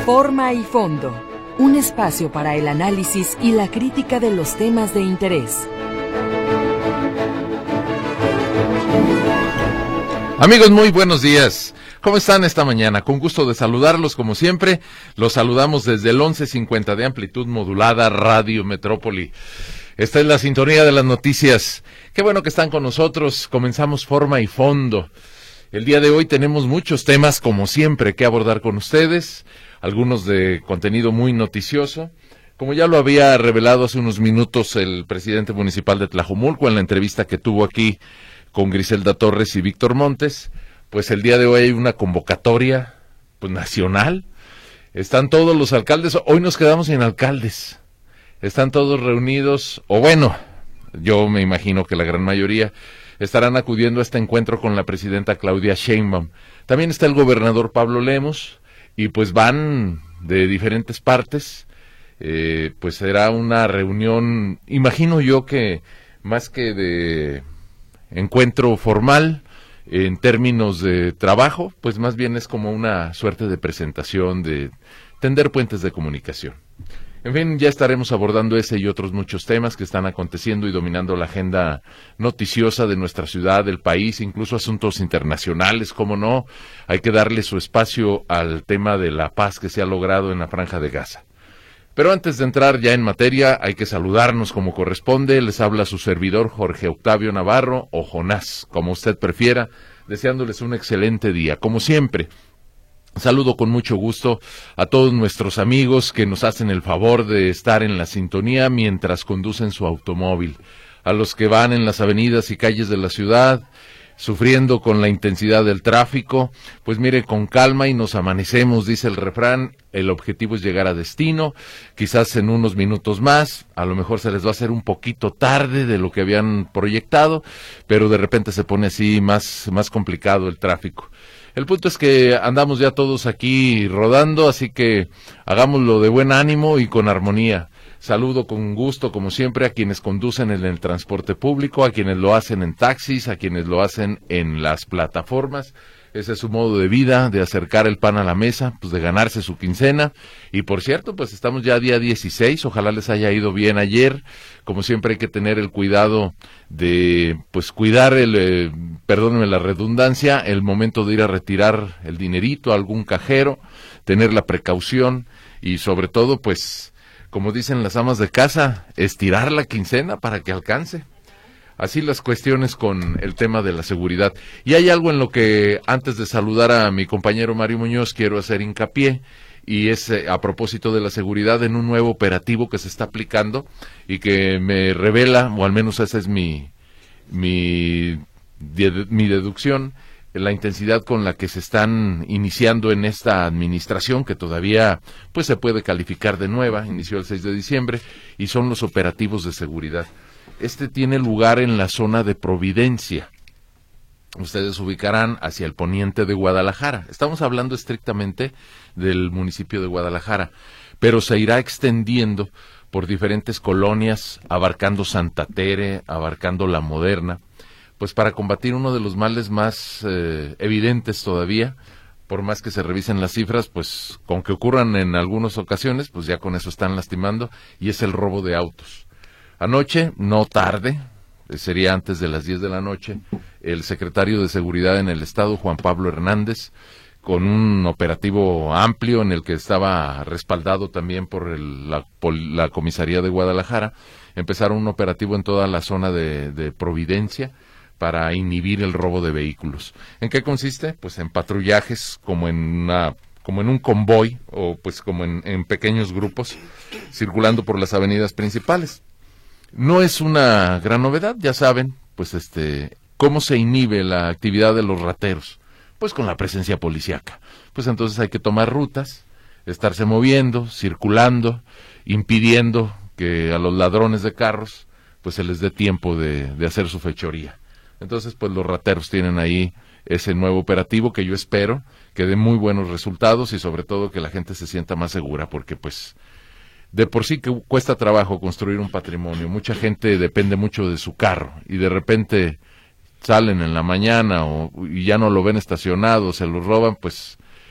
Forma y fondo, un espacio para el análisis y la crítica de los temas de interés. Amigos, muy buenos días. ¿Cómo están esta mañana? Con gusto de saludarlos como siempre. Los saludamos desde el 1150 de amplitud modulada Radio Metrópoli. Esta es la sintonía de las noticias. Qué bueno que están con nosotros. Comenzamos Forma y Fondo. El día de hoy tenemos muchos temas, como siempre, que abordar con ustedes. Algunos de contenido muy noticioso. Como ya lo había revelado hace unos minutos el presidente municipal de Tlajomulco en la entrevista que tuvo aquí con Griselda Torres y Víctor Montes, pues el día de hoy hay una convocatoria pues nacional. Están todos los alcaldes, hoy nos quedamos sin alcaldes. Están todos reunidos, o bueno, yo me imagino que la gran mayoría estarán acudiendo a este encuentro con la presidenta Claudia Sheinbaum. También está el gobernador Pablo Lemos, y pues van de diferentes partes. Pues será una reunión, imagino yo que más que de encuentro formal en términos de trabajo, pues más bien es como una suerte de presentación, de tender puentes de comunicación. En fin, ya estaremos abordando ese y otros muchos temas que están aconteciendo y dominando la agenda noticiosa de nuestra ciudad, del país, incluso asuntos internacionales, cómo no. Hay que darle su espacio al tema de la paz que se ha logrado en la Franja de Gaza. Pero antes de entrar ya en materia, hay que saludarnos como corresponde. Les habla su servidor Jorge Octavio Navarro, o Jonás, como usted prefiera, deseándoles un excelente día. Como siempre, saludo con mucho gusto a todos nuestros amigos que nos hacen el favor de estar en la sintonía mientras conducen su automóvil. A los que van en las avenidas y calles de la ciudad, sufriendo con la intensidad del tráfico, pues mire, con calma y nos amanecemos, dice el refrán. El objetivo es llegar a destino, quizás en unos minutos más, a lo mejor se les va a hacer un poquito tarde de lo que habían proyectado, pero de repente se pone así más complicado el tráfico. El punto es que andamos ya todos aquí rodando, así que hagámoslo de buen ánimo y con armonía. Saludo con gusto, como siempre, a quienes conducen en el transporte público, a quienes lo hacen en taxis, a quienes lo hacen en las plataformas. Ese es su modo de vida, de acercar el pan a la mesa, pues de ganarse su quincena. Y por cierto, pues estamos ya día 16, ojalá les haya ido bien ayer. Como siempre hay que tener el cuidado de, pues cuidar perdónenme la redundancia, el momento de ir a retirar el dinerito a algún cajero, tener la precaución y sobre todo, pues, como dicen las amas de casa, estirar la quincena para que alcance. Así las cuestiones con el tema de la seguridad. Y hay algo en lo que, antes de saludar a mi compañero Mario Muñoz, quiero hacer hincapié, y es a propósito de la seguridad en un nuevo operativo que se está aplicando y que me revela, o al menos esa es mi deducción, la intensidad con la que se están iniciando en esta administración, que todavía pues se puede calificar de nueva, inició el 6 de diciembre, y son los operativos de seguridad. Este tiene lugar en la zona de Providencia. Ustedes ubicarán hacia el poniente de Guadalajara. Estamos hablando estrictamente del municipio de Guadalajara, pero se irá extendiendo por diferentes colonias, abarcando Santa Tere, abarcando La Moderna, pues para combatir uno de los males más evidentes todavía, por más que se revisen las cifras, pues con que ocurran en algunas ocasiones, pues ya con eso están lastimando, y es el robo de autos. Anoche, no tarde, sería antes de las 10 de la noche, el secretario de Seguridad en el Estado, Juan Pablo Hernández, con un operativo amplio en el que estaba respaldado también por la comisaría de Guadalajara, empezaron un operativo en toda la zona de Providencia para inhibir el robo de vehículos. ¿En qué consiste? Pues en patrullajes como en un convoy, o pues como en pequeños grupos, circulando por las avenidas principales. No es una gran novedad, ya saben, pues cómo se inhibe la actividad de los rateros, pues con la presencia policíaca. Pues entonces hay que tomar rutas, estarse moviendo, circulando, impidiendo que a los ladrones de carros pues se les dé tiempo de hacer su fechoría. Entonces pues los rateros tienen ahí ese nuevo operativo que yo espero que dé muy buenos resultados y sobre todo que la gente se sienta más segura, porque pues de por sí que cuesta trabajo construir un patrimonio. Mucha gente depende mucho de su carro y de repente salen en la mañana y ya no lo ven estacionado, se lo roban, pues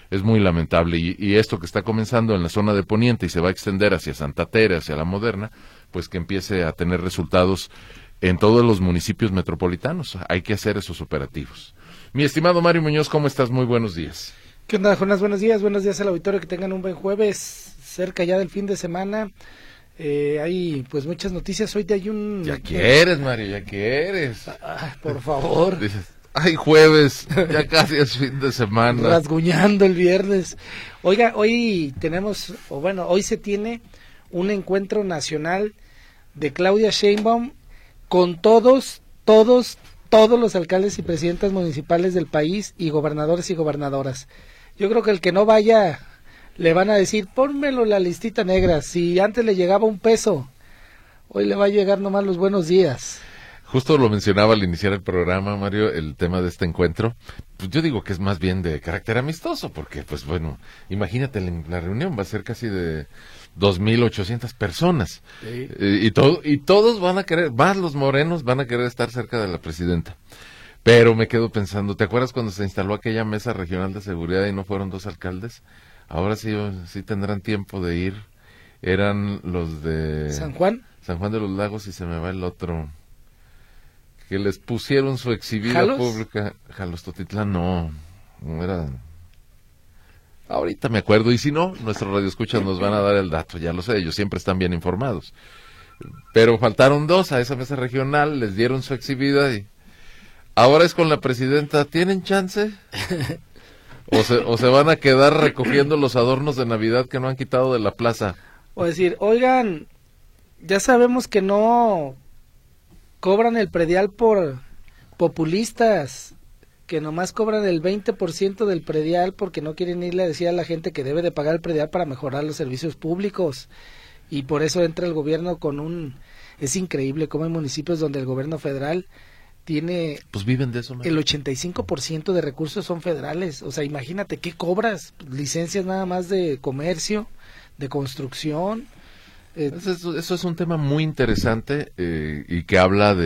Es muy lamentable y esto que está comenzando en la zona de Poniente y se va a extender hacia Santa Tere, hacia La Moderna, pues que empiece a tener resultados en todos los municipios metropolitanos. Hay que hacer esos operativos. Mi estimado Mario Muñoz, ¿cómo estás? Muy buenos días. ¿Qué onda, Jonás? Buenos días al auditorio, que tengan un buen jueves, cerca ya del fin de semana. Hay pues muchas noticias, hoy hay un... Ya quieres, Mario, ya quieres. Por favor. Dices, ay, jueves, ya casi es fin de semana. Rasguñando el viernes. Oiga, hoy hoy se tiene un encuentro nacional de Claudia Sheinbaum con todos los alcaldes y presidentas municipales del país y gobernadores y gobernadoras. Yo creo que el que no vaya le van a decir, pónmelo en la listita negra, si antes le llegaba $1, hoy le va a llegar nomás los buenos días. Justo lo mencionaba al iniciar el programa, Mario, el tema de este encuentro. Pues yo digo que es más bien de carácter amistoso, porque, pues bueno, imagínate, la reunión va a ser casi de 2,800 personas. Sí. Y todos van a querer, más los morenos van a querer estar cerca de la presidenta. Pero me quedo pensando, ¿te acuerdas cuando se instaló aquella mesa regional de seguridad y no fueron 2 alcaldes? Ahora sí tendrán tiempo de ir. Eran los de... ¿San Juan? San Juan de los Lagos y se me va el otro... que les pusieron su exhibida pública. Jalostotitlán no era. Ahorita me acuerdo, y si no, nuestros radioescuchas nos van a dar el dato, ya lo sé, ellos siempre están bien informados. Pero faltaron 2 a esa mesa regional, les dieron su exhibida y ahora es con la presidenta. ¿Tienen chance? ¿O se van a quedar recogiendo los adornos de Navidad que no han quitado de la plaza? O decir, oigan, ya sabemos que no cobran el predial por populistas, que nomás cobran el 20% del predial porque no quieren irle a decir a la gente que debe de pagar el predial para mejorar los servicios públicos, y por eso entra el gobierno es increíble cómo hay municipios donde el gobierno federal tiene... Pues viven de eso, ¿no? El 85% de recursos son federales, o sea, imagínate, ¿qué cobras? Licencias nada más de comercio, de construcción... Eso es un tema muy interesante y que habla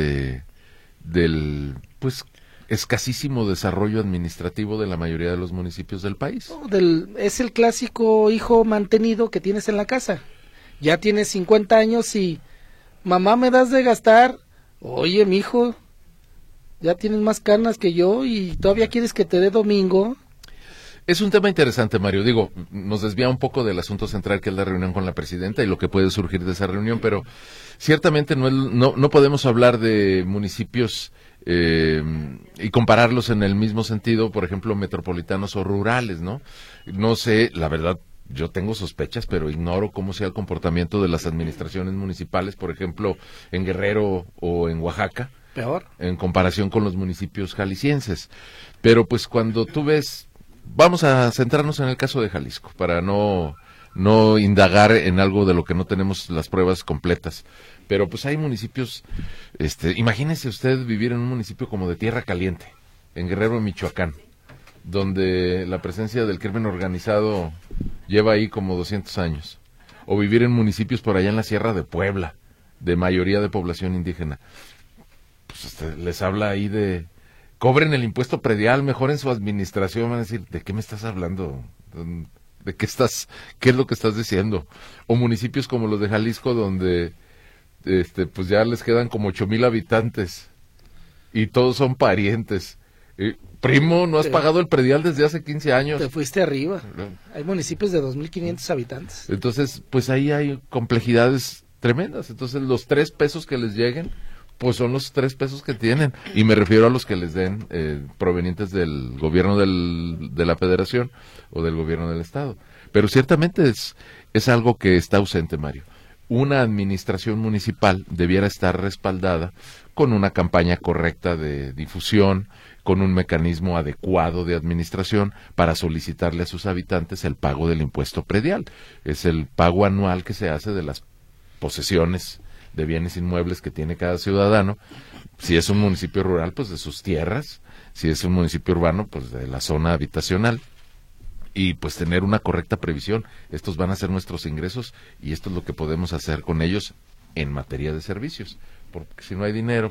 del pues escasísimo desarrollo administrativo de la mayoría de los municipios del país. Es el clásico hijo mantenido que tienes en la casa. Ya tienes 50 años y mamá, ¿me das de gastar? Oye, mijo, ya tienes más canas que yo y todavía quieres que te dé domingo. Es un tema interesante, Mario. Digo, nos desvía un poco del asunto central, que es la reunión con la presidenta y lo que puede surgir de esa reunión, pero ciertamente no podemos hablar de municipios y compararlos en el mismo sentido, por ejemplo, metropolitanos o rurales, ¿no? No sé, la verdad, yo tengo sospechas, pero ignoro cómo sea el comportamiento de las administraciones municipales, por ejemplo, en Guerrero o en Oaxaca. Peor. En comparación con los municipios jaliscienses. Pero pues cuando tú ves... Vamos a centrarnos en el caso de Jalisco, para no indagar en algo de lo que no tenemos las pruebas completas. Pero pues hay municipios, imagínese usted vivir en un municipio como de Tierra Caliente, en Guerrero, Michoacán, donde la presencia del crimen organizado lleva ahí como 200 años. O vivir en municipios por allá en la Sierra de Puebla, de mayoría de población indígena. Pues usted les habla ahí de... Cobren el impuesto predial, mejoren su administración. Van a decir, ¿de qué me estás hablando? ¿Qué es lo que estás diciendo? O municipios como los de Jalisco, donde pues ya les quedan como 8,000 habitantes y todos son parientes. Primo, ¿no has pagado el predial desde hace 15 años? Te fuiste arriba. Hay municipios de 2,500 habitantes. Entonces, pues ahí hay complejidades tremendas. Entonces, los 3 pesos que les lleguen, pues son los 3 pesos que tienen, y me refiero a los que les den provenientes del gobierno de la federación o del gobierno del estado. Pero ciertamente es algo que está ausente, Mario. Una administración municipal debiera estar respaldada con una campaña correcta de difusión, con un mecanismo adecuado de administración para solicitarle a sus habitantes el pago del impuesto predial. Es el pago anual que se hace de las posesiones de bienes inmuebles que tiene cada ciudadano. Si es un municipio rural, pues de sus tierras; si es un municipio urbano, pues de la zona habitacional, y pues tener una correcta previsión. Estos van a ser nuestros ingresos y esto es lo que podemos hacer con ellos en materia de servicios, porque si no hay dinero, pues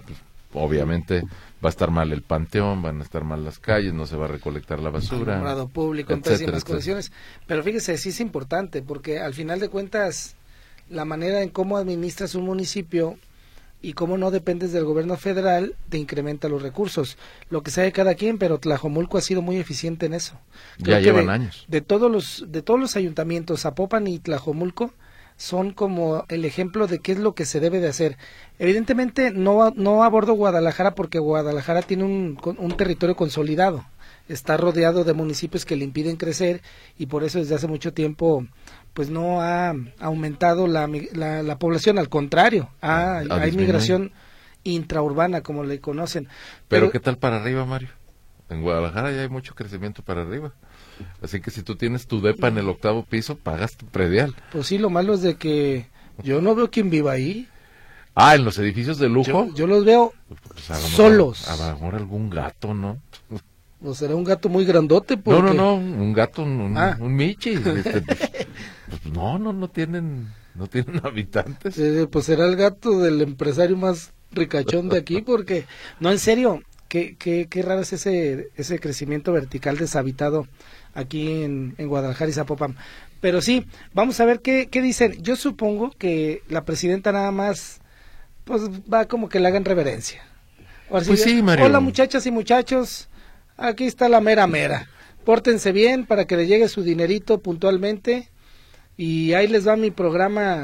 obviamente va a estar mal el panteón, van a estar mal las calles, no se va a recolectar la basura, alumbrado público en pésimas condiciones. Pero fíjese, sí es importante, porque al final de cuentas, la manera en cómo administras un municipio y cómo no dependes del gobierno federal, te incrementa los recursos. Lo que sabe cada quien, pero Tlajomulco ha sido muy eficiente en eso. Ya llevan años. De todos los ayuntamientos, Zapopan y Tlajomulco son como el ejemplo de qué es lo que se debe de hacer. Evidentemente no abordo Guadalajara porque Guadalajara tiene un territorio consolidado. Está rodeado de municipios que le impiden crecer y por eso desde hace mucho tiempo pues no ha aumentado la población, al contrario, hay migración intraurbana, como le conocen. Pero ¿qué tal para arriba, Mario? En Guadalajara ya hay mucho crecimiento para arriba. Así que si tú tienes tu depa en el 8º piso, pagas tu predial. Pues sí, lo malo es de que yo no veo quién viva ahí. Ah, en los edificios de lujo. Yo los veo pues solos. A lo mejor algún gato, ¿no? O será un gato muy grandote. Porque... No, un gato, un michi. Pues no tienen habitantes. Pues será el gato del empresario más ricachón de aquí, porque, no, en serio, qué raro es ese crecimiento vertical deshabitado aquí en Guadalajara y Zapopan. Pero sí, vamos a ver qué dicen. Yo supongo que la presidenta nada más, pues va como que le hagan reverencia. Pues sí, Mario. Hola muchachas y muchachos, aquí está la mera. Pórtense bien para que le llegue su dinerito puntualmente. Y ahí les va mi programa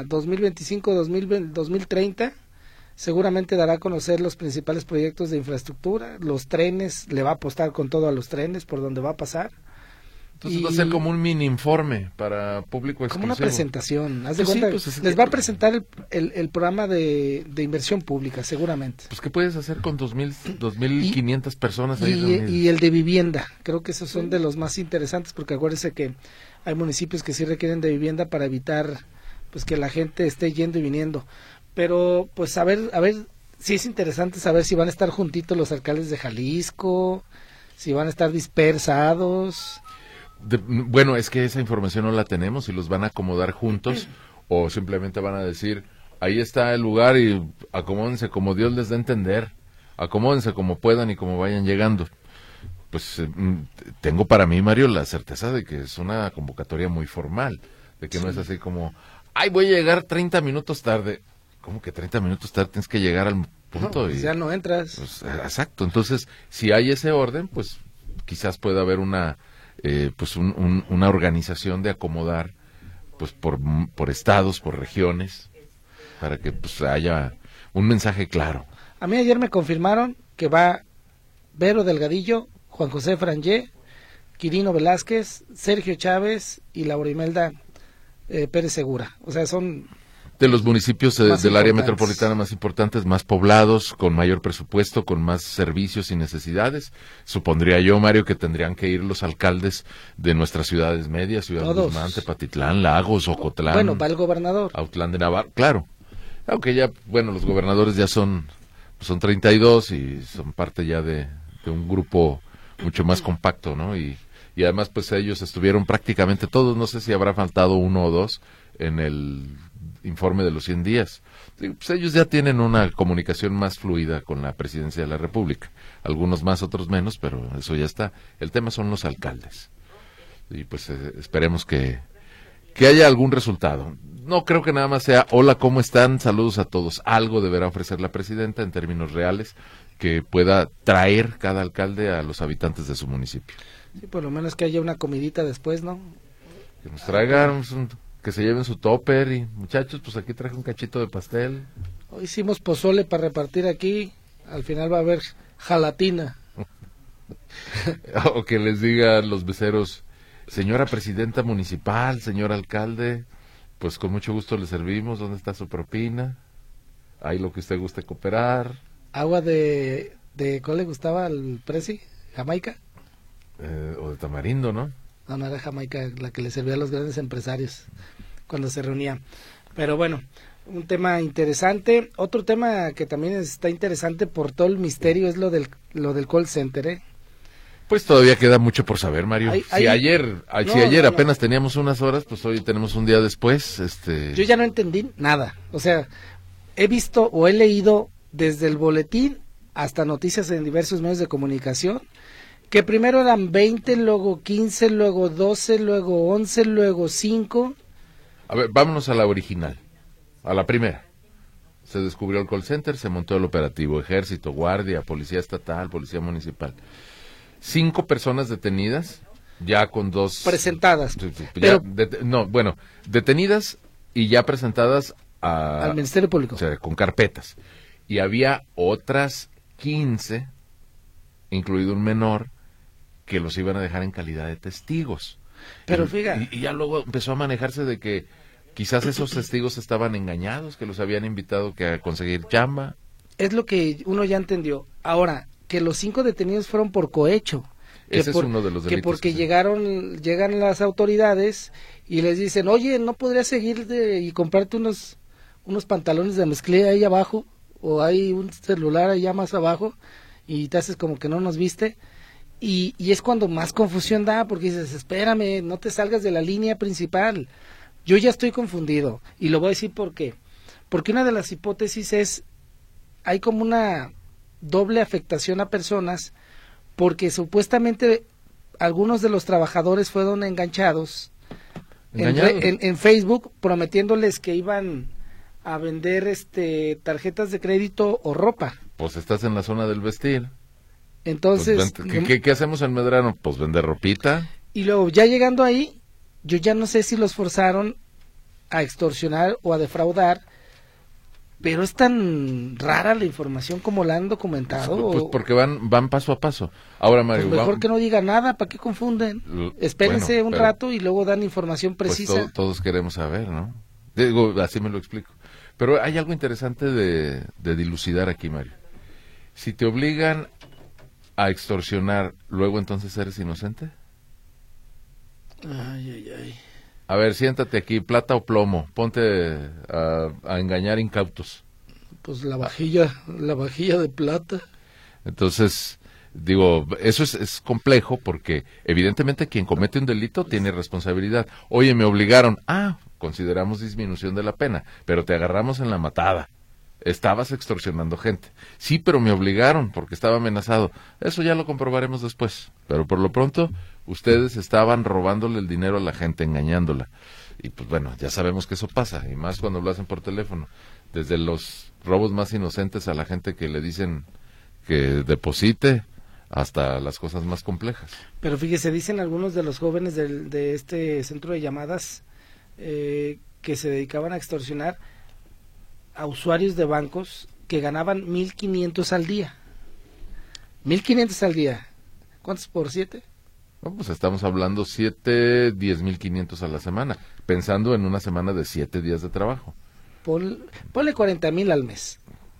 2025-2030. Seguramente dará a conocer los principales proyectos de infraestructura, los trenes, le va a apostar con todo a los trenes por donde va a pasar. Entonces va a ser como un mini informe para público exclusivo. Como una presentación, haz de Pues cuenta, sí, les va a presentar el programa de inversión pública, seguramente. Pues ¿qué puedes hacer con 2.500 personas ahí reunidas? Y el de vivienda, creo que esos son de los más interesantes, porque acuérdese que hay municipios que sí requieren de vivienda para evitar pues que la gente esté yendo y viniendo. Pero pues a ver, sí es interesante saber si van a estar juntitos los alcaldes de Jalisco, si van a estar dispersados. Bueno, es que esa información no la tenemos, si los van a acomodar juntos o simplemente van a decir, ahí está el lugar y acomódense como Dios les dé a entender, acomódense como puedan y como vayan llegando. Pues tengo para mí, Mario, la certeza de que es una convocatoria muy formal, de que no es así como, ay, voy a llegar 30 minutos tarde. ¿Cómo que 30 minutos tarde? Tienes que llegar al punto. No, pues ya no entras. Pues, exacto, entonces, si hay ese orden, pues quizás pueda haber una organización de acomodar pues por estados, por regiones, para que pues haya un mensaje claro. A mí ayer me confirmaron que va Vero Delgadillo, Juan José Frangé, Quirino Velázquez, Sergio Chávez y Laura Imelda Pérez Segura. O sea, son de los municipios del área metropolitana más importantes, más poblados, con mayor presupuesto, con más servicios y necesidades. Supondría yo, Mario, que tendrían que ir los alcaldes de nuestras ciudades medias, Ciudad Guzmán, Tepatitlán, Lagos, Ocotlán. Bueno, va el gobernador. Autlán de Navarro, claro. Aunque ya, bueno, los gobernadores ya son 32 y son parte ya de un grupo mucho más compacto, ¿no? Y además, pues ellos estuvieron prácticamente todos, no sé si habrá faltado uno o dos en el informe de los 100 días. Pues ellos ya tienen una comunicación más fluida con la presidencia de la República. Algunos más, otros menos, pero eso ya está. El tema son los alcaldes. Y pues esperemos que haya algún resultado. No creo que nada más sea, hola, ¿cómo están? Saludos a todos. Algo deberá ofrecer la presidenta en términos reales que pueda traer cada alcalde a los habitantes de su municipio. Sí, por lo menos que haya una comidita después, ¿no? Que nos traigan que se lleven su topper y muchachos, pues aquí traje un cachito de pastel. Hoy hicimos pozole para repartir aquí, al final va a haber jalatina. O que les digan los meseros, señora presidenta municipal, señor alcalde, pues con mucho gusto le servimos, ¿dónde está su propina? Ahí lo que usted guste cooperar. Agua de ¿cuál le gustaba al presi? ¿Jamaica? O de tamarindo, ¿no? No era Jamaica la que le servía a los grandes empresarios cuando se reunían. Pero bueno, un tema interesante. Otro tema que también está interesante por todo el misterio es lo del call center, ¿eh? Pues todavía queda mucho por saber, Mario. Si ayer apenas teníamos unas horas, pues hoy tenemos un día después. Yo ya no entendí nada. O sea, he visto o he leído desde el boletín hasta noticias en diversos medios de comunicación, que primero eran 20, luego 15, luego 12, luego 11, luego 5. A ver, vámonos a la original, a la primera. Se descubrió el call center, se montó el operativo, ejército, guardia, policía estatal, policía municipal. 5 personas detenidas, ya con 2... presentadas. Ya, detenidas y ya presentadas al Ministerio Público. O sea, con carpetas. Y había otras 15, incluido un menor, que los iban a dejar en calidad de testigos. Pero fíjate. Y ya luego empezó a manejarse de que quizás esos testigos estaban engañados, que los habían invitado a conseguir chamba. Es lo que uno ya entendió. Ahora, que los 5 detenidos fueron por cohecho. Ese es uno de los delitos. Que porque llegan las autoridades y les dicen, oye, ¿no podrías seguir y comprarte unos pantalones de mezclilla ahí abajo? O hay un celular allá más abajo y te haces como que no nos viste. Y es cuando más confusión da, porque dices, espérame, no te salgas de la línea principal. Yo ya estoy confundido, y lo voy a decir por qué. Porque una de las hipótesis es, hay como una doble afectación a personas, porque algunos de los trabajadores fueron enganchados en Facebook, prometiéndoles que iban a vender tarjetas de crédito o ropa. Pues estás en la zona del vestir. Entonces, pues, ¿qué hacemos en Medrano? Pues vender ropita. Y luego, ya llegando ahí, yo ya no sé si los forzaron a extorsionar o a defraudar, pero es tan rara la información como la han documentado. Pues porque van paso a paso. Ahora, Mario, pues mejor que no diga nada, ¿para qué confunden? Espérense un rato y luego dan información precisa. Pues todos queremos saber, ¿no? Digo, así me lo explico. Pero hay algo interesante de dilucidar aquí, Mario. Si te obligan a extorsionar, ¿luego entonces eres inocente? Ay. A ver, siéntate aquí, plata o plomo, ponte a engañar incautos. Pues la vajilla de plata. Entonces, digo, eso es complejo porque evidentemente quien comete un delito tiene responsabilidad. Oye, me obligaron, consideramos disminución de la pena, pero te agarramos en la matada. Estabas extorsionando gente. Sí, pero me obligaron porque estaba amenazado. Eso ya lo comprobaremos después. Pero por lo pronto, ustedes estaban robándole el dinero a la gente, engañándola. Y pues bueno, ya sabemos que eso pasa, y más cuando lo hacen por teléfono. Desde los robos más inocentes a la gente que le dicen que deposite, hasta las cosas más complejas. Pero fíjese, dicen algunos de los jóvenes de este centro de llamadas que se dedicaban a extorsionar a usuarios de bancos que ganaban 1,500 al día. 1,500 al día. ¿Cuántos por 7? No, pues estamos hablando 10,500 a la semana, pensando en una semana de 7 días de trabajo. Ponle 40,000 al mes.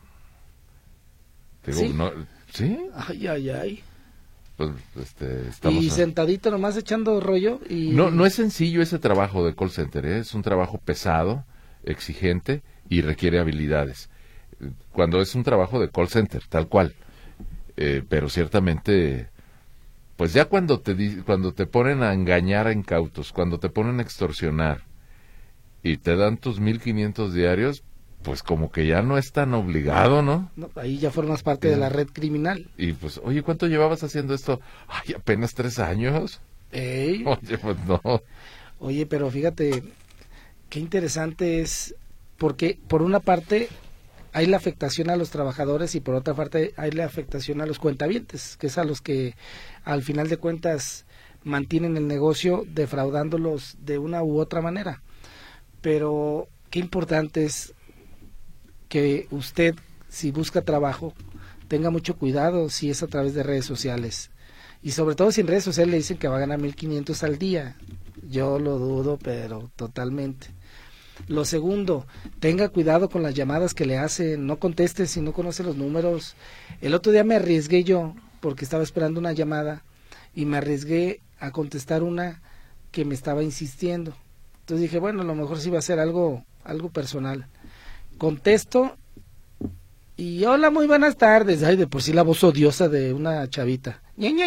Digo, ¿sí? No, ¿sí? Ay. Pues, estamos y sentadito nomás echando rollo. No es sencillo ese trabajo de call center, ¿eh? Es un trabajo pesado, exigente y requiere habilidades. Cuando es un trabajo de call center, tal cual. Pero ciertamente, pues ya cuando te ponen a engañar a incautos, cuando te ponen a extorsionar y te dan tus 1,500 diarios, pues como que ya no es tan obligado, ¿no? No, ahí ya formas parte de la red criminal. Y pues, oye, ¿cuánto llevabas haciendo esto? Ay, apenas 3 años. Oye, pues no. Oye, pero fíjate, qué interesante es, porque por una parte hay la afectación a los trabajadores y por otra parte hay la afectación a los cuentavientes, que es a los que al final de cuentas mantienen el negocio defraudándolos de una u otra manera. Pero qué importante es que usted, si busca trabajo, tenga mucho cuidado si es a través de redes sociales. Y sobre todo si en redes sociales le dicen que va a ganar 1,500 al día. Yo lo dudo, pero totalmente. Lo segundo, tenga cuidado con las llamadas que le hacen, no conteste si no conoce los números. El otro día me arriesgué yo, porque estaba esperando una llamada, y me arriesgué a contestar una que me estaba insistiendo. Entonces dije, bueno, a lo mejor sí va a ser algo personal. Contesto, y hola, muy buenas tardes. Ay, de por sí la voz odiosa de una chavita.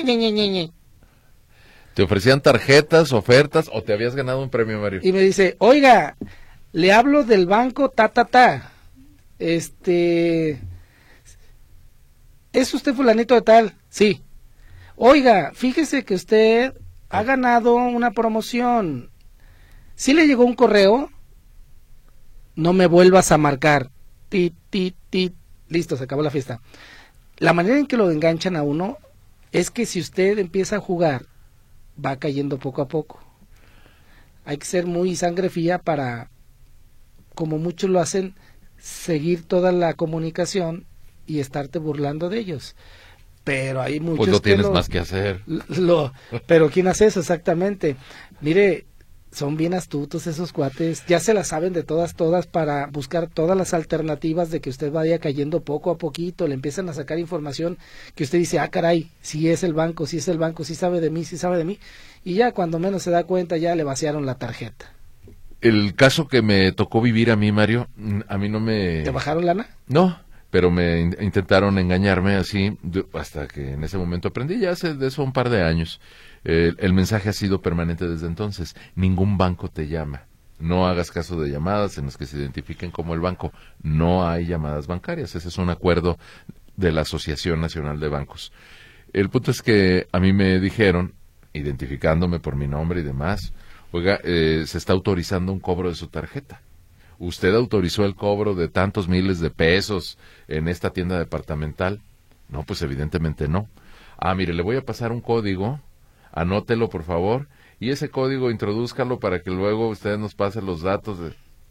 ¿Te ofrecían tarjetas, ofertas, o te habías ganado un premio, Mario? Y me dice, oiga, le hablo del banco, es ¿Es usted fulanito de tal? Sí. Oiga, fíjese que usted ha ganado una promoción. ¿Sí le llegó un correo? No me vuelvas a marcar. Tit, tit, tit. Listo, se acabó la fiesta. La manera en que lo enganchan a uno es que si usted empieza a jugar, va cayendo poco a poco. Hay que ser muy sangre fría para, como muchos lo hacen, seguir toda la comunicación y estarte burlando de ellos. Pero hay muchos pues no que tienes más que hacer. Pero ¿quién hace eso exactamente? Mire, son bien astutos esos cuates, ya se la saben de todas para buscar todas las alternativas de que usted vaya cayendo poco a poquito, le empiezan a sacar información que usted dice, caray, si es el banco, sí sabe de mí, y ya cuando menos se da cuenta ya le vaciaron la tarjeta. El caso que me tocó vivir a mí, Mario, a mí no me... ¿Te bajaron lana? No, pero me intentaron engañarme así, hasta que en ese momento aprendí, ya hace de eso un par de años. El mensaje ha sido permanente desde entonces. Ningún banco te llama. No hagas caso de llamadas en las que se identifiquen como el banco. No hay llamadas bancarias. Ese es un acuerdo de la Asociación Nacional de Bancos. El punto es que a mí me dijeron, identificándome por mi nombre y demás, oiga, se está autorizando un cobro de su tarjeta. ¿Usted autorizó el cobro de tantos miles de pesos en esta tienda departamental? No, pues evidentemente no. Mire, le voy a pasar un código, anótelo por favor, y ese código introdúzcalo para que luego usted nos pase los datos.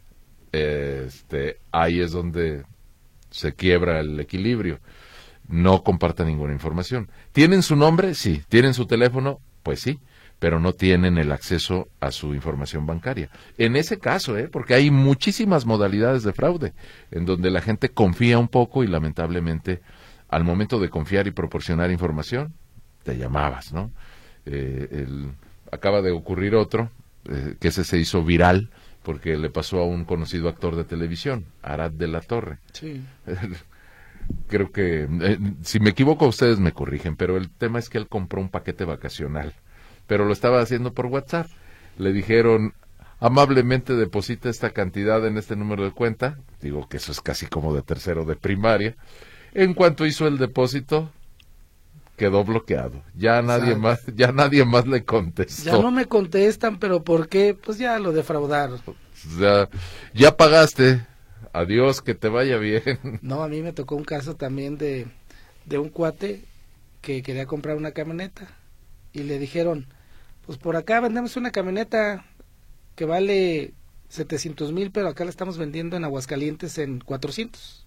Ahí es donde se quiebra el equilibrio. No comparta ninguna información. ¿Tienen su nombre? Sí. ¿Tienen su teléfono? Pues sí. Pero no tienen el acceso a su información bancaria. En ese caso, porque hay muchísimas modalidades de fraude, en donde la gente confía un poco y lamentablemente, al momento de confiar y proporcionar información, te llamabas, ¿no? Acaba de ocurrir otro, que ese se hizo viral, porque le pasó a un conocido actor de televisión, Arad de la Torre. Sí. Creo que, si me equivoco, ustedes me corrigen, pero el tema es que él compró un paquete vacacional, pero lo estaba haciendo por WhatsApp. Le dijeron, amablemente deposita esta cantidad en este número de cuenta. Digo que eso es casi como de tercero de primaria. En cuanto hizo el depósito, quedó bloqueado. Ya nadie más le contestó. Ya no me contestan, pero ¿por qué? Pues ya lo defraudaron. Ya pagaste. Adiós, que te vaya bien. No, a mí me tocó un caso también de un cuate que quería comprar una camioneta y le dijeron, pues por acá vendemos una camioneta que vale 700,000, pero acá la estamos vendiendo en Aguascalientes en 400.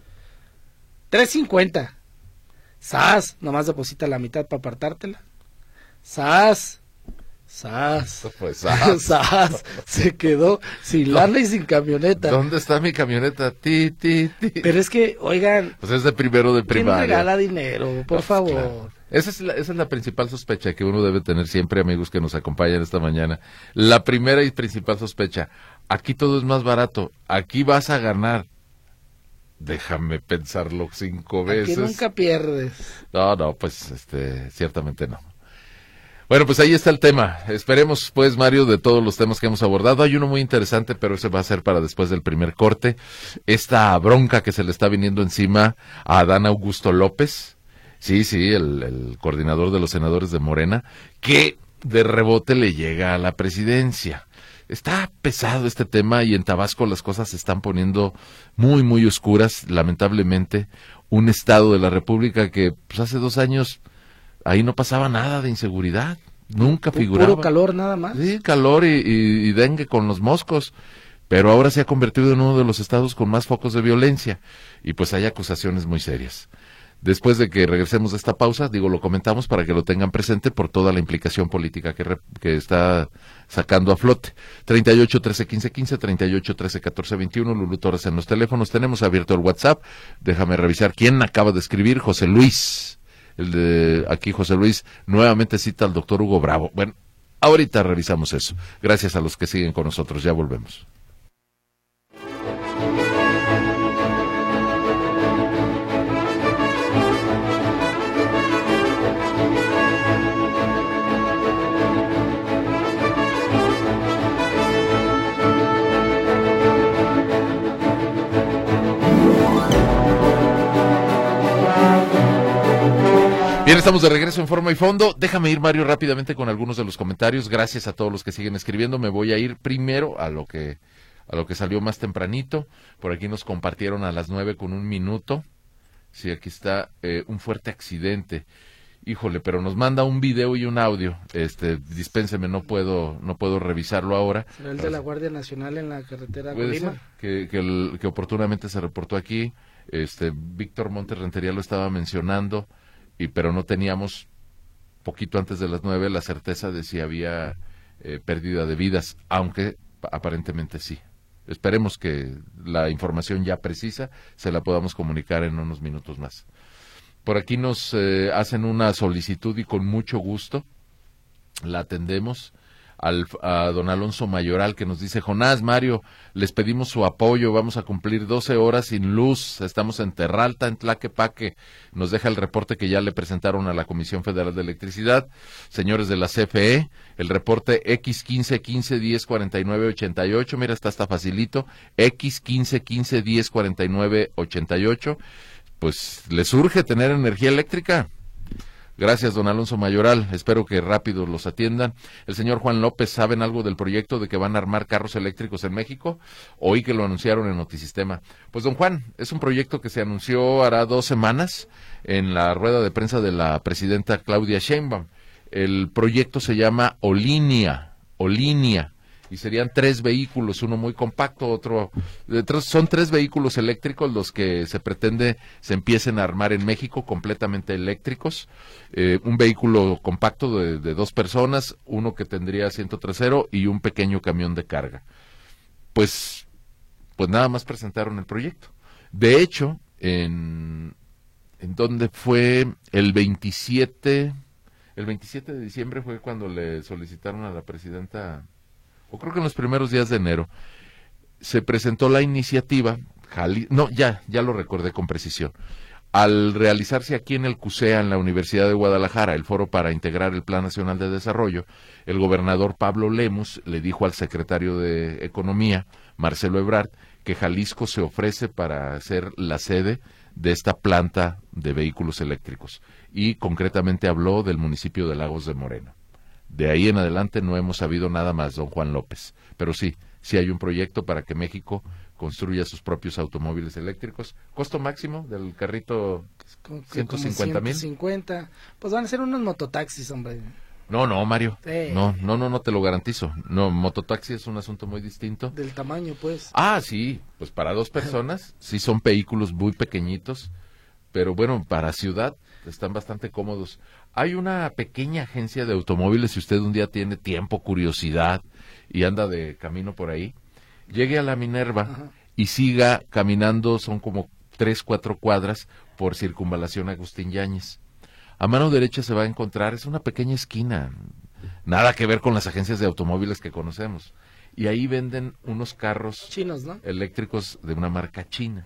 350. ¡Sas! Nomás deposita la mitad para apartártela. ¡Sas! Pues ¡sas! Se quedó sin lana y sin camioneta. ¿Dónde está mi camioneta? Pero es que, oigan, pues es de primero de primaria. ¿quién regala dinero? Por favor. Claro. Esa es la principal sospecha que uno debe tener siempre, amigos que nos acompañan esta mañana. La primera y principal sospecha: aquí todo es más barato, aquí vas a ganar. Déjame pensarlo 5 veces. Aquí nunca pierdes. No, pues ciertamente no. Bueno, pues ahí está el tema. Esperemos, pues, Mario, de todos los temas que hemos abordado. Hay uno muy interesante, pero ese va a ser para después del primer corte. Esta bronca que se le está viniendo encima a Adán Augusto López. Sí, el coordinador de los senadores de Morena, que de rebote le llega a la presidencia. Está pesado este tema y en Tabasco las cosas se están poniendo muy, muy oscuras, lamentablemente. Un estado de la República que pues, hace 2 años ahí no pasaba nada de inseguridad, nunca figuraba. Puro calor nada más. Sí, calor y dengue con los moscos, pero ahora se ha convertido en uno de los estados con más focos de violencia y pues hay acusaciones muy serias. Después de que regresemos de esta pausa, lo comentamos para que lo tengan presente por toda la implicación política que está sacando a flote. 38 13 15 15, 38 13 14 21, Lulú Torres en los teléfonos. Tenemos abierto el WhatsApp. Déjame revisar quién acaba de escribir. José Luis. Aquí José Luis nuevamente cita al doctor Hugo Bravo. Bueno, ahorita revisamos eso. Gracias a los que siguen con nosotros. Ya volvemos. Bien, estamos de regreso en Forma y Fondo. Déjame ir, Mario, rápidamente con algunos de los comentarios. Gracias a todos los que siguen escribiendo. Me voy a ir primero a lo que salió más tempranito. Por aquí nos compartieron a las 9:01. Sí, aquí está un fuerte accidente. Híjole, pero nos manda un video y un audio. Dispénseme, no puedo revisarlo ahora. ¿Será el de la Guardia Nacional en la carretera Colima? Que oportunamente se reportó aquí. Víctor Montes Rentería lo estaba mencionando, pero no teníamos, poquito antes de las 9, la certeza de si había pérdida de vidas, aunque aparentemente sí. Esperemos que la información ya precisa se la podamos comunicar en unos minutos más. Por aquí nos hacen una solicitud y con mucho gusto la atendemos a don Alonso Mayoral, que nos dice: Jonás, Mario, les pedimos su apoyo, vamos a cumplir 12 horas sin luz, estamos en Terralta, en Tlaquepaque. Nos deja el reporte que ya le presentaron a la Comisión Federal de Electricidad, señores de la CFE, el reporte X1515104988, mira, está facilito, X1515104988, pues les urge tener energía eléctrica. Gracias, don Alonso Mayoral. Espero que rápido los atiendan. El señor Juan López, ¿saben algo del proyecto de que van a armar carros eléctricos en México? Oí que lo anunciaron en Notisistema. Pues, don Juan, es un proyecto que se anunció hará 2 semanas en la rueda de prensa de la presidenta Claudia Sheinbaum. El proyecto se llama Olinia, y serían 3 vehículos, uno muy compacto, otro... Son 3 vehículos eléctricos los que se pretende se empiecen a armar en México, completamente eléctricos. Un vehículo compacto de 2 personas, uno que tendría asiento trasero y un pequeño camión de carga. Pues nada más presentaron el proyecto. De hecho, en donde fue el 27 de diciembre fue cuando le solicitaron a la presidenta, o creo que en los primeros días de enero, se presentó la iniciativa, ya lo recordé con precisión, al realizarse aquí en el CUSEA, en la Universidad de Guadalajara, el foro para integrar el Plan Nacional de Desarrollo, el gobernador Pablo Lemus le dijo al secretario de Economía, Marcelo Ebrard, que Jalisco se ofrece para ser la sede de esta planta de vehículos eléctricos, y concretamente habló del municipio de Lagos de Moreno. De ahí en adelante no hemos sabido nada más, don Juan López. Pero sí hay un proyecto para que México construya sus propios automóviles eléctricos. ¿Costo máximo del carrito? 150,000. 150. Pues van a ser unos mototaxis, hombre. No, Mario. Sí. No, te lo garantizo. No, mototaxi es un asunto muy distinto. Del tamaño, pues. Ah, sí, pues para 2 personas, sí son vehículos muy pequeñitos, pero bueno, para ciudad están bastante cómodos. Hay una pequeña agencia de automóviles, si usted un día tiene tiempo, curiosidad y anda de camino por ahí, llegue a la Minerva. Ajá. Y siga caminando, son como 3-4 cuadras por Circunvalación Agustín Yáñez. A mano derecha se va a encontrar, es una pequeña esquina, nada que ver con las agencias de automóviles que conocemos. Y ahí venden unos carros chinos, ¿no?, eléctricos de una marca china.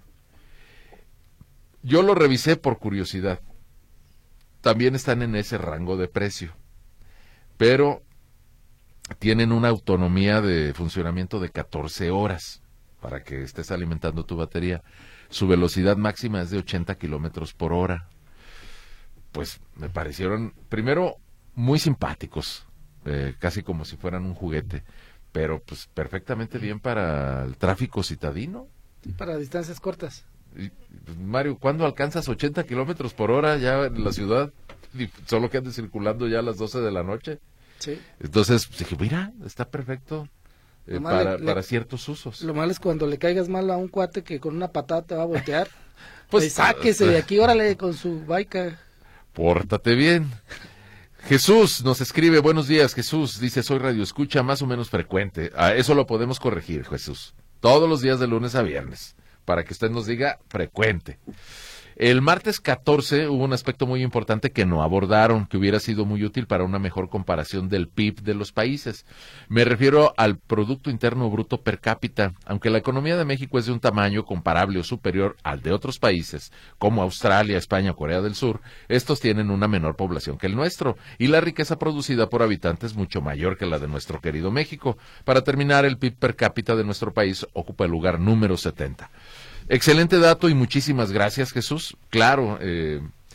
Yo lo revisé por curiosidad. También están en ese rango de precio, pero tienen una autonomía de funcionamiento de 14 horas para que estés alimentando tu batería. Su velocidad máxima es de 80 kilómetros por hora. Pues me parecieron, primero, muy simpáticos, casi como si fueran un juguete, pero pues perfectamente bien para el tráfico citadino. Sí, para distancias cortas. Mario, ¿cuándo alcanzas 80 kilómetros por hora ya en la ciudad? Solo que andes circulando ya a las 12 de la noche. Sí. Entonces dije, mira, está perfecto para ciertos usos. Lo malo es cuando le caigas mal a un cuate que con una patada te va a voltear. Pues sáquese de aquí, órale, con su baica. Pórtate bien. Jesús nos escribe: buenos días, Jesús. Dice, soy radioescucha más o menos frecuente. Eso lo podemos corregir, Jesús. Todos los días de lunes a viernes, para que usted nos diga frecuente. El martes 14 hubo un aspecto muy importante que no abordaron, que hubiera sido muy útil para una mejor comparación del PIB de los países. Me refiero al Producto Interno Bruto per cápita. Aunque la economía de México es de un tamaño comparable o superior al de otros países, como Australia, España o Corea del Sur, estos tienen una menor población que el nuestro, y la riqueza producida por habitante es mucho mayor que la de nuestro querido México. Para terminar, el PIB per cápita de nuestro país ocupa el lugar número 70. Excelente dato y muchísimas gracias, Jesús. Claro,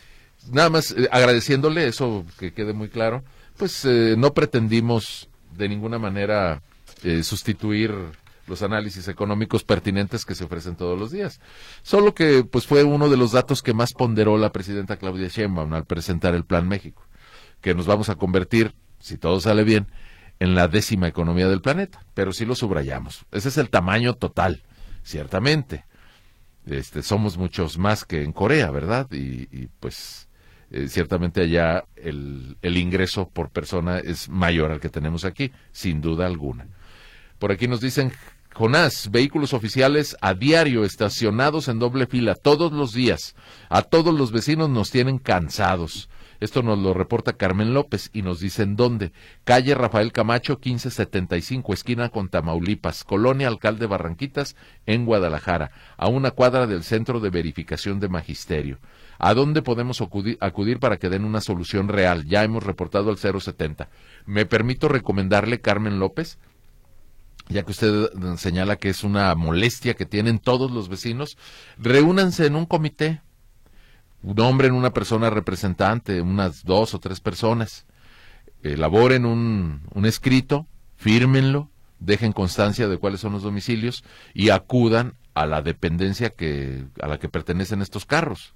nada más agradeciéndole eso, que quede muy claro, pues no pretendimos de ninguna manera sustituir los análisis económicos pertinentes que se ofrecen todos los días. Solo que pues fue uno de los datos que más ponderó la presidenta Claudia Sheinbaum al presentar el Plan México, que nos vamos a convertir, si todo sale bien, en la 10ª economía del planeta, pero sí lo subrayamos. Ese es el tamaño total, ciertamente. Somos muchos más que en Corea, ¿verdad? Y pues ciertamente allá el ingreso por persona es mayor al que tenemos aquí, sin duda alguna. Por aquí nos dicen, Jonás, vehículos oficiales a diario estacionados en doble fila todos los días. A todos los vecinos nos tienen cansados. Esto nos lo reporta Carmen López y nos dicen dónde. Calle Rafael Camacho, 1575, esquina con Tamaulipas, Colonia Alcalde Barranquitas, en Guadalajara, a una cuadra del Centro de Verificación de Magisterio. ¿A dónde podemos acudir para que den una solución real? Ya hemos reportado al 070. Me permito recomendarle, Carmen López, ya que usted señala que es una molestia que tienen todos los vecinos, reúnanse en un comité, nombren una persona representante, unas 2 o 3 personas, elaboren un escrito, fírmenlo, dejen constancia de cuáles son los domicilios y acudan a la dependencia a la que pertenecen estos carros.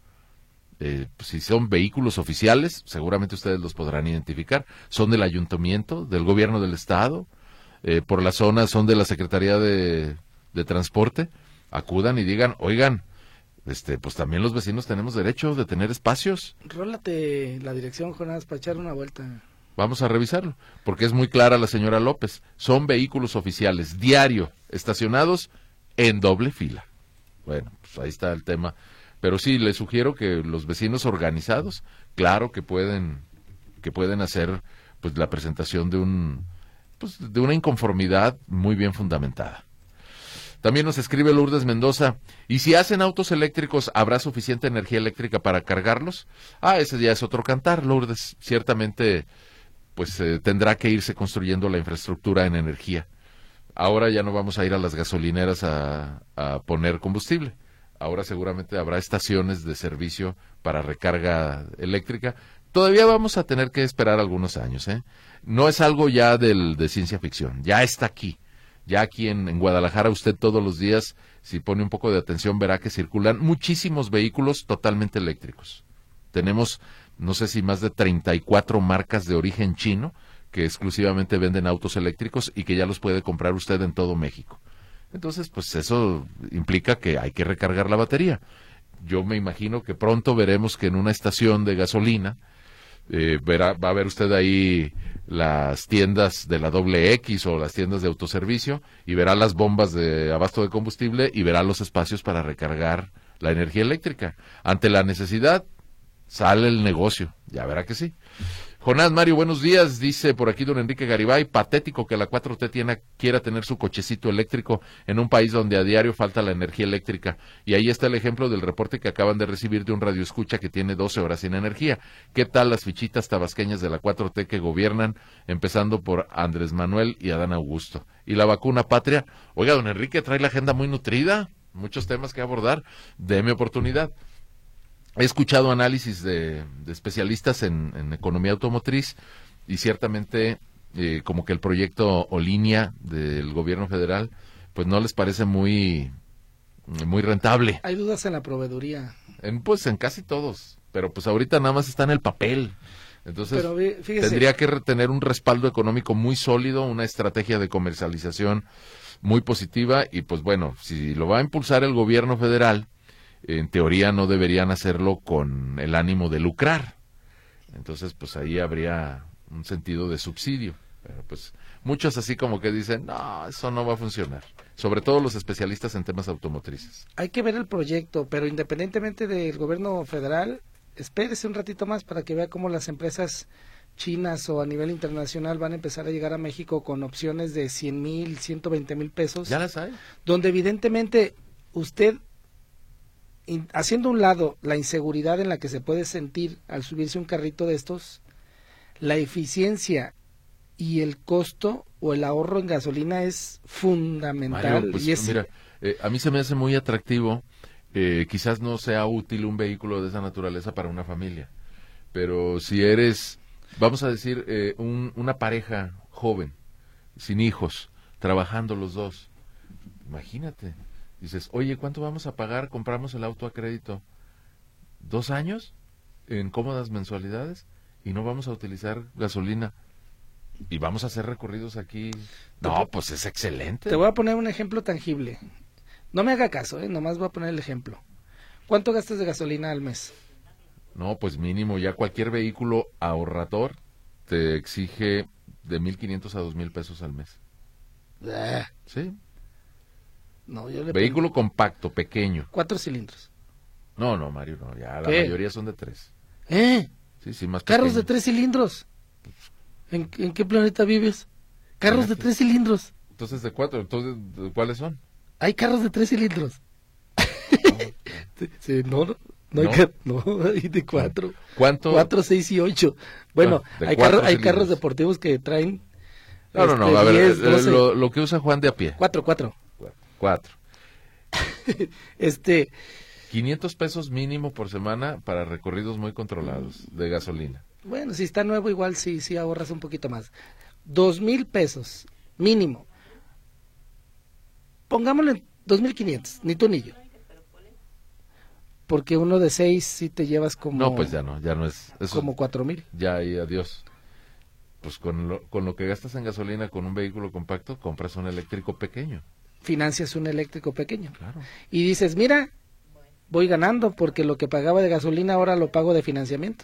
Si son vehículos oficiales, seguramente ustedes los podrán identificar, son del ayuntamiento, del gobierno del estado, por la zona son de la Secretaría de Transporte, acudan y digan, oigan, pues también los vecinos tenemos derecho de tener espacios. Rólate la dirección, Jonás, para echar una vuelta. Vamos a revisarlo, porque es muy clara la señora López, son vehículos oficiales, diario, estacionados en doble fila. Bueno, pues ahí está el tema, pero sí, les sugiero que los vecinos organizados, claro que pueden hacer pues la presentación de una inconformidad muy bien fundamentada. También nos escribe Lourdes Mendoza, ¿y si hacen autos eléctricos, habrá suficiente energía eléctrica para cargarlos? Ese ya es otro cantar, Lourdes. Ciertamente, pues tendrá que irse construyendo la infraestructura en energía. Ahora ya no vamos a ir a las gasolineras a poner combustible. Ahora seguramente habrá estaciones de servicio para recarga eléctrica. Todavía vamos a tener que esperar algunos años, ¿eh? No es algo ya de ciencia ficción, ya está aquí. Ya aquí en Guadalajara usted todos los días, si pone un poco de atención, verá que circulan muchísimos vehículos totalmente eléctricos. Tenemos, no sé si más de 34 marcas de origen chino que exclusivamente venden autos eléctricos y que ya los puede comprar usted en todo México. Entonces, pues eso implica que hay que recargar la batería. Yo me imagino que pronto veremos que en una estación de gasolina va a ver usted ahí las tiendas de la XX o las tiendas de autoservicio y verá las bombas de abasto de combustible y verá los espacios para recargar la energía eléctrica. Ante la necesidad sale el negocio, ya verá que sí. Jonás Mario, buenos días, dice por aquí don Enrique Garibay, patético que la 4T quiera tener su cochecito eléctrico en un país donde a diario falta la energía eléctrica. Y ahí está el ejemplo del reporte que acaban de recibir de un radioescucha que tiene 12 horas sin energía. ¿Qué tal las fichitas tabasqueñas de la 4T que gobiernan, empezando por Andrés Manuel y Adán Augusto? Y la vacuna patria, oiga, don Enrique trae la agenda muy nutrida, muchos temas que abordar, déme oportunidad. He escuchado análisis de especialistas en economía automotriz y ciertamente como que el proyecto o línea del gobierno federal pues no les parece muy rentable. Hay dudas en la proveeduría. Pues en casi todos, pero pues ahorita nada más está en el papel. Entonces pero, fíjese, tendría que tener un respaldo económico muy sólido, una estrategia de comercialización muy positiva y pues bueno, si lo va a impulsar el gobierno federal, en teoría no deberían hacerlo con el ánimo de lucrar. Entonces, pues ahí habría un sentido de subsidio. Pero pues muchos así como que dicen, no, eso no va a funcionar. Sobre todo los especialistas en temas automotrices. Hay que ver el proyecto, pero independientemente del gobierno federal, espérese un ratito más para que vea cómo las empresas chinas o a nivel internacional van a empezar a llegar a México con opciones de 100,000, 120,000 pesos. Ya las hay. Donde evidentemente usted, haciendo a un lado la inseguridad en la que se puede sentir al subirse un carrito de estos, la eficiencia y el costo o el ahorro en gasolina es fundamental. Mario, pues, y es... mira, a mí se me hace muy atractivo quizás no sea útil un vehículo de esa naturaleza para una familia, pero si eres, vamos a decir, una pareja joven, sin hijos, trabajando los dos, imagínate, dices, oye, ¿cuánto vamos a pagar? Compramos el auto a crédito, 2 años, en cómodas mensualidades, y no vamos a utilizar gasolina, y vamos a hacer recorridos aquí. No, pues es excelente. Te voy a poner un ejemplo tangible. No me haga caso, nomás voy a poner el ejemplo. ¿Cuánto gastas de gasolina al mes? No, pues mínimo, ya cualquier vehículo ahorrador te exige de 1,500 a 2,000 pesos al mes. Sí. No, yo le Vehículo compacto, pequeño. 4 cilindros. No, Mario, no, ya la ¿Qué? mayoría son de 3. Sí, más Carros pequeños. de 3 cilindros. ¿En qué planeta vives? Carros de 3 cilindros. Entonces de 4, entonces ¿de cuáles son? Hay carros de 3 cilindros. Sí, no hay de 4. ¿Cuánto? 4, 6 y 8. Bueno, de hay 4 carros cilindros. deportivos que traen. No, a ver, 10, 12. lo que usa Juan de a pie. 4. 4. 500 $500 mínimo por semana para recorridos muy controlados de gasolina. Bueno, si está nuevo igual sí ahorras un poquito más. 2,000 pesos mínimo. Pongámoslo en 2,500, ni tú ni yo. Porque uno de 6 sí te llevas como... No, pues ya no es... Eso, como 4,000. Ya, y adiós. Pues con lo que gastas en gasolina con un vehículo compacto, compras un eléctrico pequeño. Financias un eléctrico pequeño. Claro. Y dices, mira, voy ganando porque lo que pagaba de gasolina ahora lo pago de financiamiento.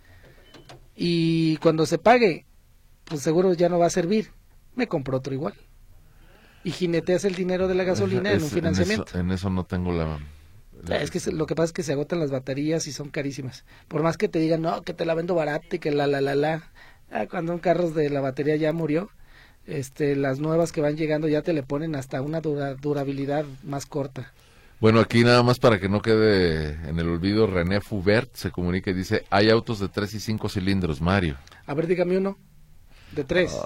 Y cuando se pague, pues seguro ya no va a servir. Me compro otro igual. Y jineteas el dinero de la gasolina en un financiamiento. En eso no tengo la... Es que lo que pasa es que se agotan las baterías y son carísimas. Por más que te digan, no, que te la vendo barata y que cuando un carro de la batería ya murió, las nuevas que van llegando ya te le ponen hasta una durabilidad más corta. Bueno, aquí nada más para que no quede en el olvido, René Fubert se comunica y dice, hay autos de 3 y 5 cilindros, Mario. A ver, dígame uno, de 3.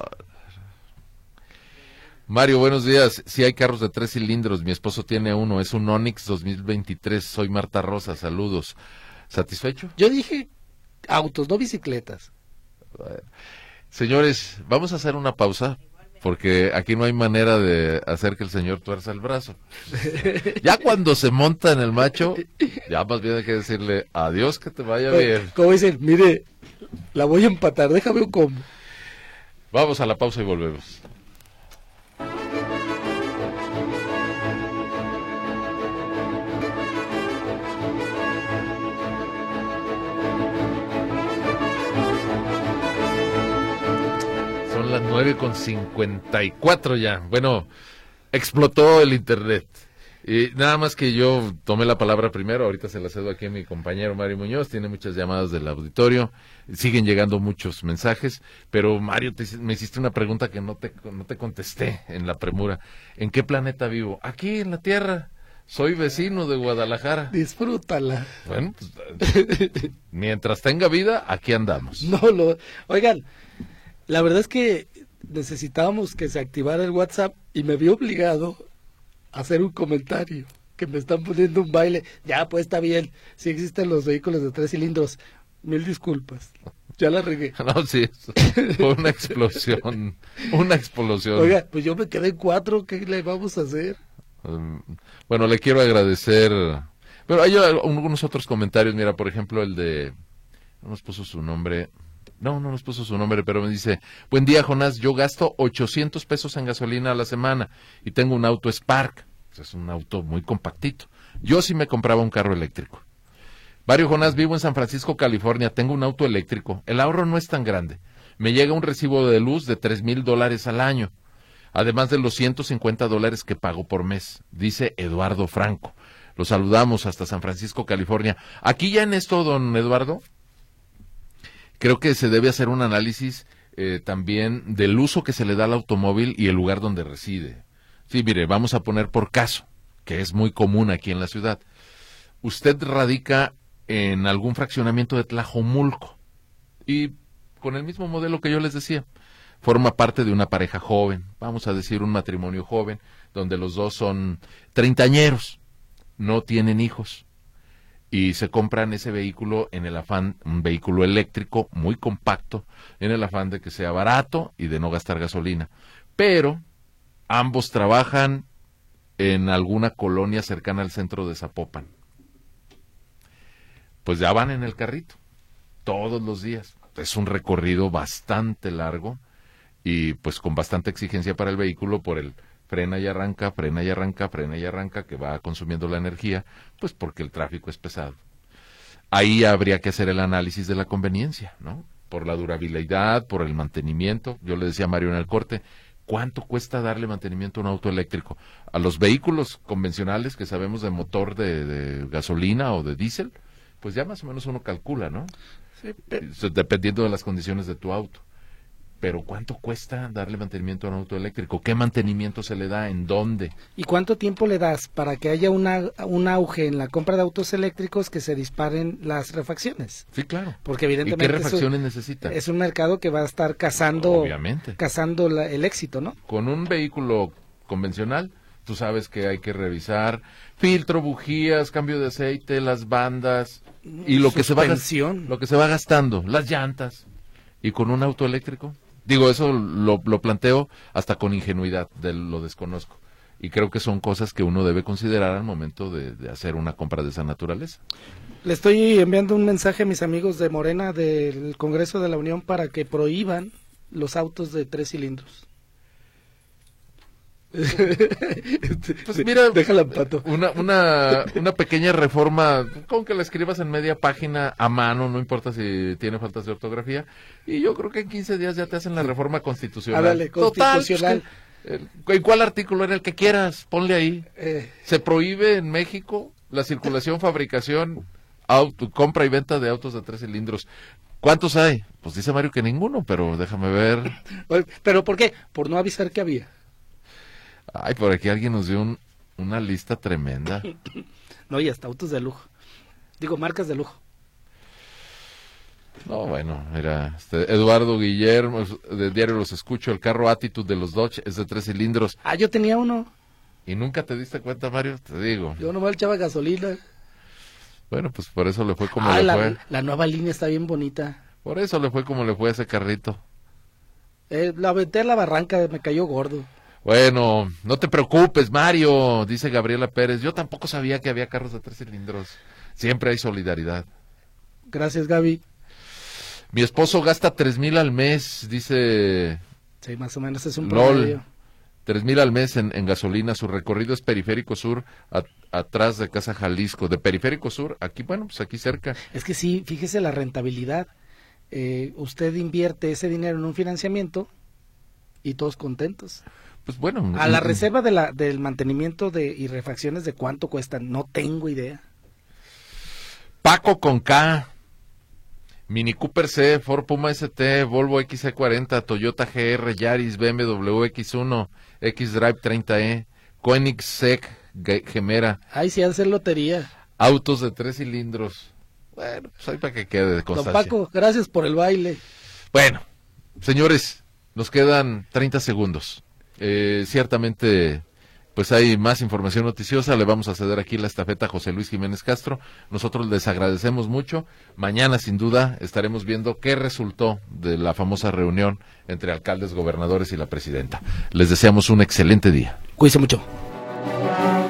Mario, buenos días. Sí hay carros de 3 cilindros, mi esposo tiene uno, es un Onix 2023, soy Marta Rosa, saludos. ¿Satisfecho? Yo dije autos, no bicicletas. Señores, vamos a hacer una pausa, porque aquí no hay manera de hacer que el señor tuerza el brazo. Ya cuando se monta en el macho, ya más bien hay que decirle, adiós, que te vaya bien. Como dicen, mire, la voy a empatar, déjame un combo. Vamos a la pausa y volvemos. Las 9:54 ya. Bueno, explotó el internet. Y nada más que yo tomé la palabra primero, ahorita se la cedo aquí a mi compañero Mario Muñoz, tiene muchas llamadas del auditorio, siguen llegando muchos mensajes, pero Mario, me hiciste una pregunta que no te contesté en la premura. ¿En qué planeta vivo? Aquí en la Tierra. Soy vecino de Guadalajara. Disfrútala. Bueno, pues, mientras tenga vida, aquí andamos. Oigan, la verdad es que necesitábamos que se activara el WhatsApp y me vi obligado a hacer un comentario, que me están poniendo un baile. Ya, pues está bien, sí existen los vehículos de 3 cilindros. 1000 disculpas, ya la regué. No, sí, fue una explosión, Oiga, pues yo me quedé en 4, ¿qué le vamos a hacer? Bueno, le quiero agradecer. Pero hay algunos otros comentarios, mira, por ejemplo, el de... No nos puso su nombre... No nos puso su nombre, pero me dice, buen día, Jonás, yo gasto 800 pesos en gasolina a la semana y tengo un auto Spark, es un auto muy compactito. Yo sí me compraba un carro eléctrico. Mario Jonás, vivo en San Francisco, California, tengo un auto eléctrico, el ahorro no es tan grande. Me llega un recibo de luz de $3,000 al año, además de los $150 que pago por mes, dice Eduardo Franco. Los saludamos hasta San Francisco, California. Aquí ya en esto, don Eduardo, creo que se debe hacer un análisis también del uso que se le da al automóvil y el lugar donde reside. Sí, mire, vamos a poner por caso, que es muy común aquí en la ciudad. Usted radica en algún fraccionamiento de Tlajomulco y con el mismo modelo que yo les decía, forma parte de una pareja joven, vamos a decir un matrimonio joven, donde los dos son treintañeros. no tienen hijos y se compran ese vehículo en el afán, un vehículo eléctrico muy compacto, en el afán de que sea barato y de no gastar gasolina. Pero ambos trabajan en alguna colonia cercana al centro de Zapopan. Pues ya van en el carrito, todos los días. Es un recorrido bastante largo y pues con bastante exigencia para el vehículo por el frena y arranca, frena y arranca, frena y arranca, que va consumiendo la energía, pues porque el tráfico es pesado. Ahí habría que hacer el análisis de la conveniencia, ¿no? Por la durabilidad, por el mantenimiento. Yo le decía a Mario en el corte, ¿cuánto cuesta darle mantenimiento a un auto eléctrico? A los vehículos convencionales que sabemos de motor de gasolina o de diésel, pues ya más o menos uno calcula, ¿no? Sí, dependiendo de las condiciones de tu auto. Pero ¿cuánto cuesta darle mantenimiento a un auto eléctrico? ¿Qué mantenimiento se le da? ¿En dónde? ¿Y cuánto tiempo le das para que haya un auge en la compra de autos eléctricos que se disparen las refacciones? Sí, claro. Porque evidentemente ¿Y qué refacciones necesita? Es un mercado que va a estar cazando el éxito, ¿no? Con un vehículo convencional, tú sabes que hay que revisar filtro, bujías, cambio de aceite, las bandas y lo que se va gastando, las llantas. ¿Y con un auto eléctrico? Digo, eso lo planteo hasta con ingenuidad, lo desconozco. Y creo que son cosas que uno debe considerar al momento de hacer una compra de esa naturaleza. Le estoy enviando un mensaje a mis amigos de Morena del Congreso de la Unión para que prohíban los autos de 3 cilindros. Pues mira, déjala, Pato. Una pequeña reforma, con que la escribas en media página a mano, no importa si tiene faltas de ortografía, y yo creo que en 15 días ya te hacen la reforma constitucional. Dale, constitucional. Total, ¿en cuál artículo? En el que quieras, ponle ahí. Se prohíbe en México la circulación, fabricación, compra y venta de autos de 3 cilindros. ¿Cuántos hay? Pues dice Mario que ninguno, pero déjame ver. ¿Pero por qué? Por no avisar que había. Ay, por aquí alguien nos dio una lista tremenda. No, y hasta autos de lujo. Digo, marcas de lujo. No, bueno, mira, Eduardo Guillermo, de Diario Los Escucho, el carro Attitude de los Dodge es de 3 cilindros. Ah, yo tenía uno. ¿Y nunca te diste cuenta, Mario? Te digo. Yo nomás echaba gasolina. Bueno, pues por eso le fue como le fue. La nueva línea está bien bonita. Por eso le fue como le fue a ese carrito. La aventé a la barranca, me cayó gordo. Bueno, no te preocupes, Mario, dice Gabriela Pérez. Yo tampoco sabía que había carros de 3 cilindros. Siempre hay solidaridad. Gracias, Gaby. Mi esposo gasta 3,000 al mes, dice. Sí, más o menos es un promedio. 3,000 al mes en gasolina. Su recorrido es Periférico Sur, atrás de Casa Jalisco. De Periférico Sur, aquí, bueno, pues aquí cerca. Es que sí, fíjese la rentabilidad. Usted invierte ese dinero en un financiamiento y todos contentos. Pues bueno. A la reserva del mantenimiento y refacciones, ¿de cuánto cuestan? No tengo idea. Paco con K. Mini Cooper C, Ford Puma ST, Volvo XC40, Toyota GR, Yaris, BMW X1, X-Drive 30E, Koenigsegg Gemera. Ay, sí, hacer lotería. Autos de 3 cilindros. Bueno, pues ahí para que quede de constancia. Don Paco, gracias por el baile. Bueno, señores, nos quedan 30 segundos. Ciertamente, pues hay más información noticiosa. Le vamos a ceder aquí la estafeta a José Luis Jiménez Castro. Nosotros les agradecemos mucho. Mañana, sin duda, estaremos viendo qué resultó de la famosa reunión entre alcaldes, gobernadores y la presidenta. Les deseamos un excelente día. Cuídense mucho.